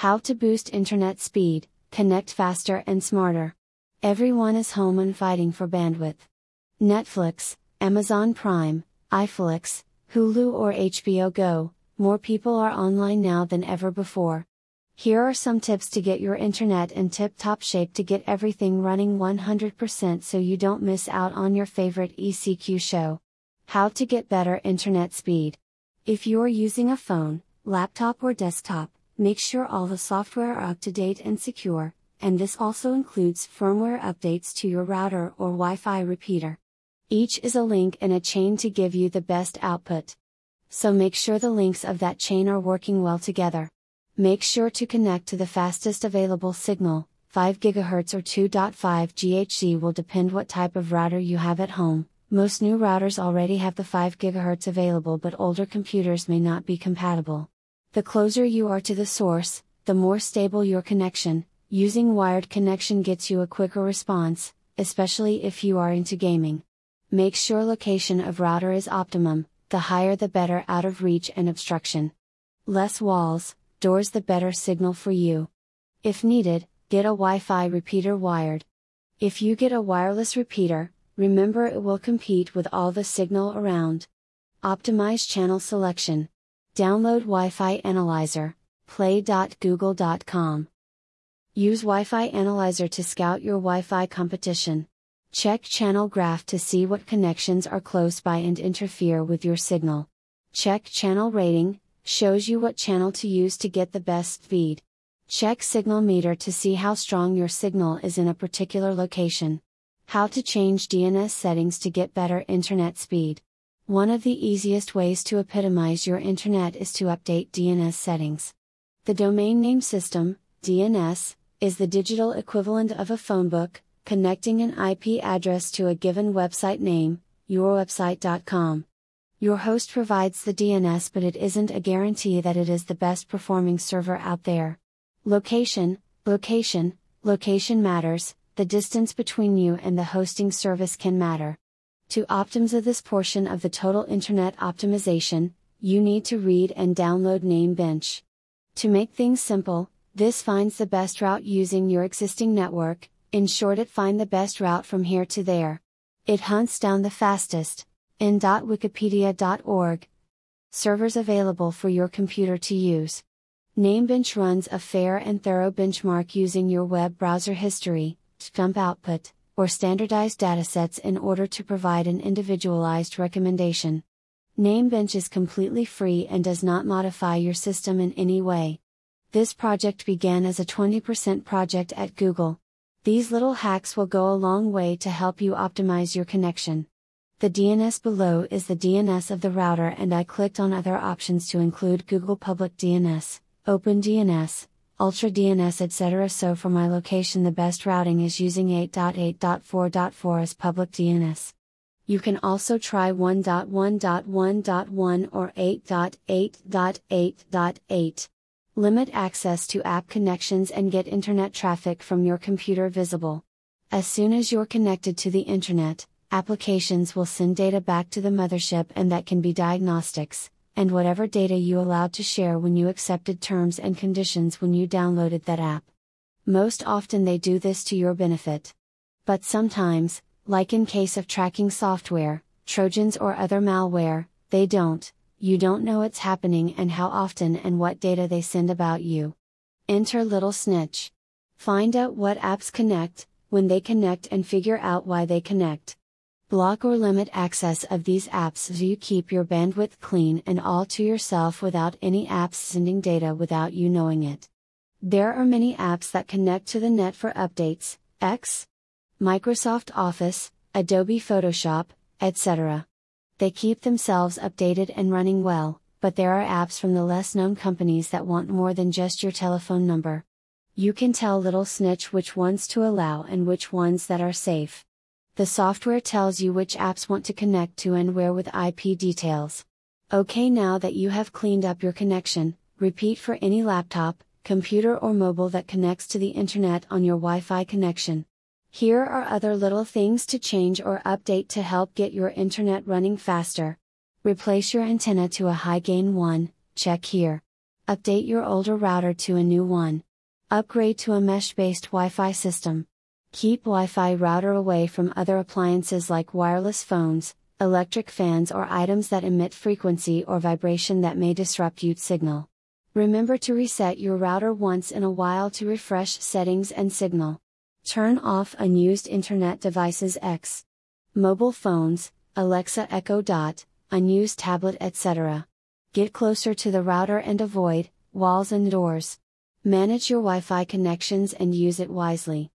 How to boost internet speed, connect faster and smarter. Everyone is home and fighting for bandwidth. Netflix, Amazon Prime, iFlix, Hulu or HBO Go, more people are online now than ever before. Here are some tips to get your internet in tip-top shape to get everything running 100% so you don't miss out on your favorite ECQ show. How to get better internet speed. If you're using a phone, laptop or desktop, make sure all the software are up to date and secure, and this also includes firmware updates to your router or Wi-Fi repeater. Each is a link in a chain to give you the best output. So make sure the links of that chain are working well together. Make sure to connect to the fastest available signal, 5 GHz or 2.5 GHz will depend what type of router you have at home. Most new routers already have the 5 GHz available, but older computers may not be compatible. The closer you are to the source, the more stable your connection. Using wired connection gets you a quicker response, especially if you are into gaming. Make sure location of router is optimum, the higher the better out of reach and obstruction. Less walls, doors the better signal for you. If needed, get a Wi-Fi repeater wired. If you get a wireless repeater, remember it will compete with all the signal around. Optimize channel selection. Download Wi-Fi Analyzer, play.google.com. Use Wi-Fi Analyzer to scout your Wi-Fi competition. Check channel graph to see what connections are close by and interfere with your signal. Check channel rating, shows you what channel to use to get the best speed. Check signal meter to see how strong your signal is in a particular location. How to change DNS settings to get better internet speed. One of the easiest ways to epitomize your internet is to update DNS settings. The domain name system, DNS, is the digital equivalent of a phonebook, connecting an IP address to a given website name, yourwebsite.com. Your host provides the DNS, but it isn't a guarantee that it is the best performing server out there. Location matters, the distance between you and the hosting service can matter. To optimize this portion of the total internet optimization, you need to read and download Namebench. To make things simple, this finds the best route using your existing network. In short, it finds the best route from here to there. It hunts down the fastest, in.wikipedia.org. Servers available for your computer to use. Namebench runs a fair and thorough benchmark using your web browser history, dump output, or standardized datasets in order to provide an individualized recommendation. Namebench is completely free and does not modify your system in any way. This project began as a 20% project at Google. These little hacks will go a long way to help you optimize your connection. The DNS below is the DNS of the router, and I clicked on other options to include Google Public DNS, OpenDNS, Ultra DNS, etc. So for my location, the best routing is using 8.8.4.4 as public DNS. You can also try 1.1.1.1 or 8.8.8.8. Limit access to app connections and get internet traffic from your computer visible. As soon as you're connected to the internet, applications will send data back to the mothership, and that can be diagnostics, and whatever data you allowed to share when you accepted terms and conditions when you downloaded that app. Most often they do this to your benefit. But sometimes, like in case of tracking software, Trojans or other malware, they don't. You don't know it's happening and how often and what data they send about you. Enter Little Snitch. Find out what apps connect, when they connect, and figure out why they connect. Block or limit access of these apps so you keep your bandwidth clean and all to yourself without any apps sending data without you knowing it. There are many apps that connect to the net for updates, Microsoft Office, Adobe Photoshop, etc. They keep themselves updated and running well, but there are apps from the less known companies that want more than just your telephone number. You can tell Little Snitch which ones to allow and which ones that are safe. The software tells you which apps want to connect to and where with IP details. Okay, now that you have cleaned up your connection, repeat for any laptop, computer or mobile that connects to the internet on your Wi-Fi connection. Here are other little things to change or update to help get your internet running faster. Replace your antenna to a high gain one, check here. Update your older router to a new one. Upgrade to a mesh-based Wi-Fi system. Keep Wi-Fi router away from other appliances like wireless phones, electric fans, or items that emit frequency or vibration that may disrupt your signal. Remember to reset your router once in a while to refresh settings and signal. Turn off unused internet devices x. Mobile phones, Alexa Echo Dot, unused tablet, etc. Get closer to the router and avoid walls and doors. Manage your Wi-Fi connections and use it wisely.